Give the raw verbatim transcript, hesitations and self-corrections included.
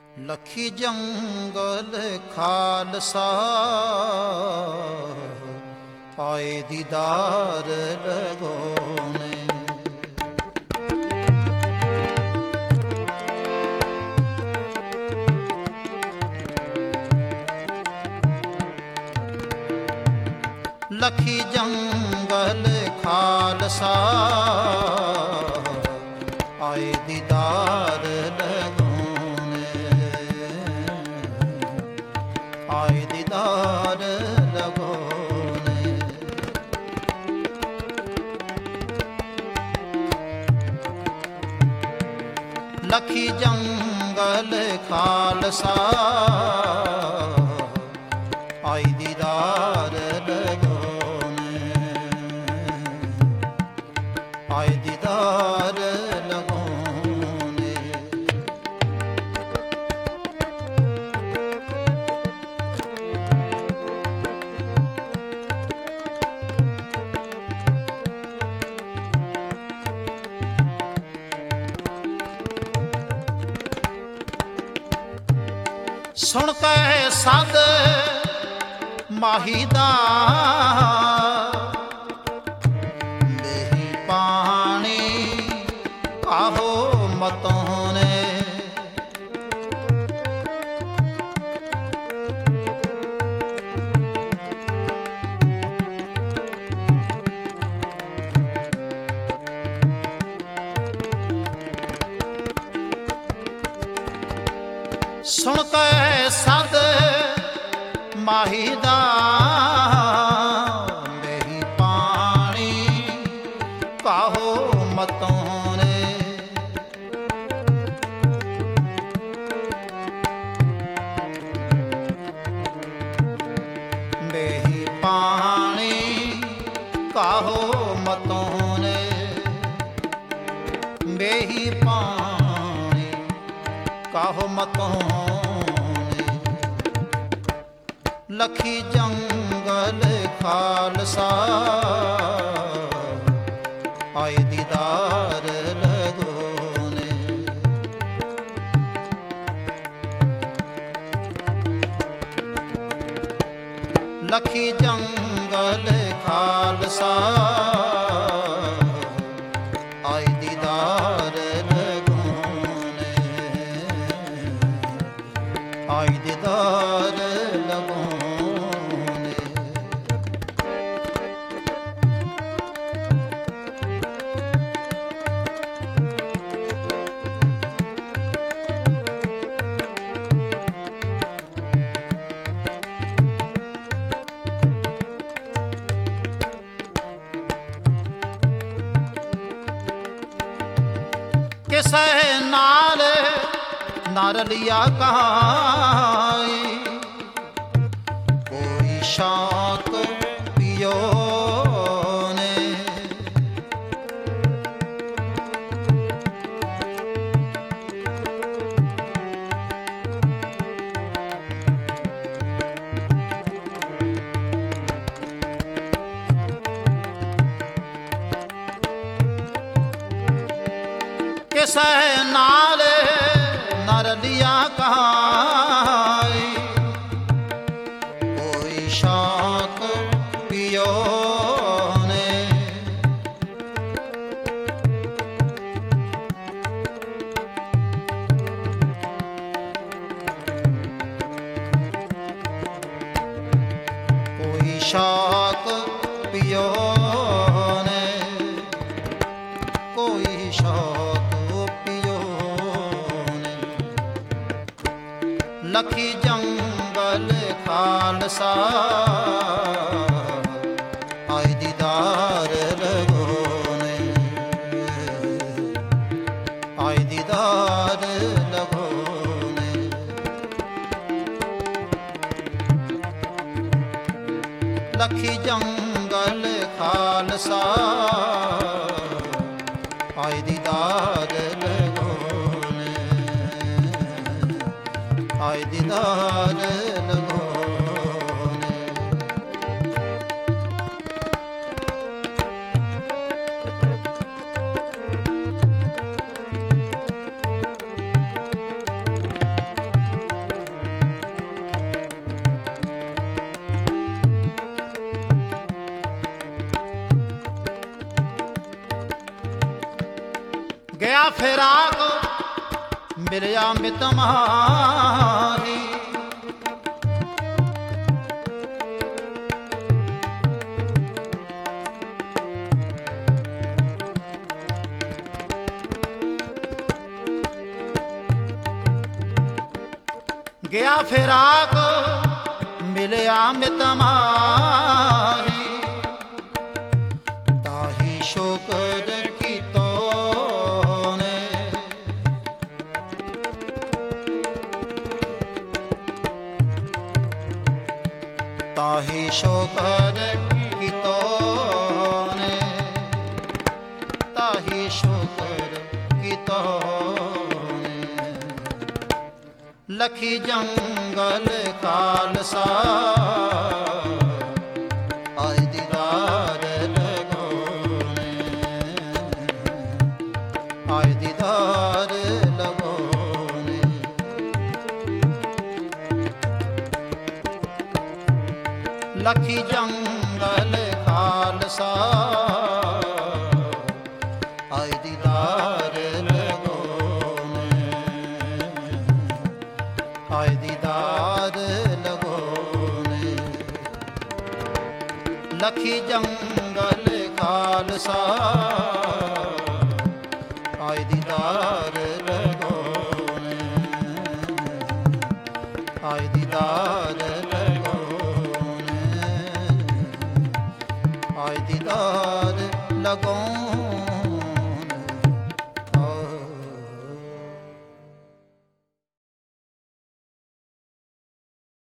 ਲਖੀ ਜੰਗਲ ਖਾਲਸਾ ਆਏ ਦੀਦਾਰ ਲਗਾਉਣੇ। ਲਖੀ ਜੰਗਲ ਖਾਲਸਾ ਆਏ ਦੀਦਾਰ ਲਗਾਉਣੇ, ਆਏ ਦੀਦਾਰ ਲਗਾਉਣੇ। ਲਖੀ ਜੰਗਲ ਖਾਲਸਾ ਆਏ ਦੀਦਾਰ ਲਗਾਉਣੇ, ਆਏ ਦੀਦਾਰ ਲਗਾਉਣੇ। ਸੁਣ ਕੇ ਸਦ ਮਾਹੀ ਦਾ ਮੇਹੀ ਪਾਣੀ ਕਾਹੋ ਮਤੋਂ ਨੇ। ਸੁਣ ਕੇ ਸਦ ਮਾਹੀ ਦਾ ਮੇਹੀ ਪਾਣੀ ਕਾਹੋ ਮਤੋਂ ਨੇ। ਮੇਹੀ ਪਾਣੀ ਕਾਹੋ ਮਤੋਂ ਨੇ, ਮੇਹੀ ਪਾਣੀ ਕਾਹੋ ਮਤੋਂ ਨੇ। ਲਖੀ ਜੰਗਲ ਖਾਲਸਾ ਆਏ ਦੀਦਾਰ ਲਗਾਉਣੇ। ਲਖੀ ਜੰਗਲ ਖਾਲਸਾ ਆਏ ਦੀਦਾਰ ਲਗਾਉਣੇ, ਆਏ ਦੀਦਾਰ ਲਗਾਉਣੇ। ਕਿਸੇ ਨਾਲ ਨਾ ਰਲਿਆ ਕਾਈ, ਕੋਈ ਸ਼ਾਕ ਪਿਓ ਨੇ। ਕਿਸੇ ਨਾਲ ਨਾ ਰਲਿਆ ਕਾਈ, ਕੋਈ ਸ਼ਾਕ ਪਿਓ ਨੇ। ਕੋਈ ਸ਼ਾਕ ਪਿਓ ਨੇ, ਕੋਈ ਸ਼ਾਕ ਲਖੀ ਜੰਗਲ ਖਾਲਸਾ ਆਏ ਦੀਦਾਰ ਲਗਾਉਣੇ, ਆਏ ਦੀਦਾਰ ਲਗਾਉਣੇ। ਲਖੀ ਜੰਗਲ ਖਾਲਸਾ ਆਏ ਦੀਦਾਰ ਲਗਾਉਣੇ, ਆਏ ਦੀਦਾਰ ਲਗਾਉਣੇ। ਫਿਰਾਕ ਮਿਲਿਆ ਮਿਤ ਮਾਹੀ। ਗਿਆ ਫਿਰਾਕ ਮਿਲਿਆ ਮਿਤ ਮਾਹੀ। ਤਾਹੀ ਸ਼ੁਕਰ ਕੀਤੋ ਨੇ, ਤਾਹੀ ਸ਼ੁਕਰ ਕੀਤੋ ਨੇ, ਤਾਹੀ ਸ਼ੁਕਰ ਕੀਤੋ ਨੇ। ਲਖੀ ਜੰਗਲ ਖਾਲਸਾ ਆਏ ਦੀਦਾਰ ਲਗਾਉਣੇ, ਆਏ ਦੀਦਾਰ ਲਗਾਉਣੇ। ਲਖੀ ਜੰਗਲ ਖਾਲਸਾ ਆਏ ਦੀਦਾਰ ਲਗਾਉਣੇ, ਆਏ ਦੀਦਾਰ ਲਗਾਉਣੇ। ਲਖੀ ਜੰਗਲ ਖਾਲਸਾ ਆਏ ਦੀਦਾਰ ਲਗਾਉਣੇ, ਆਏ ਦੀਦਾਰ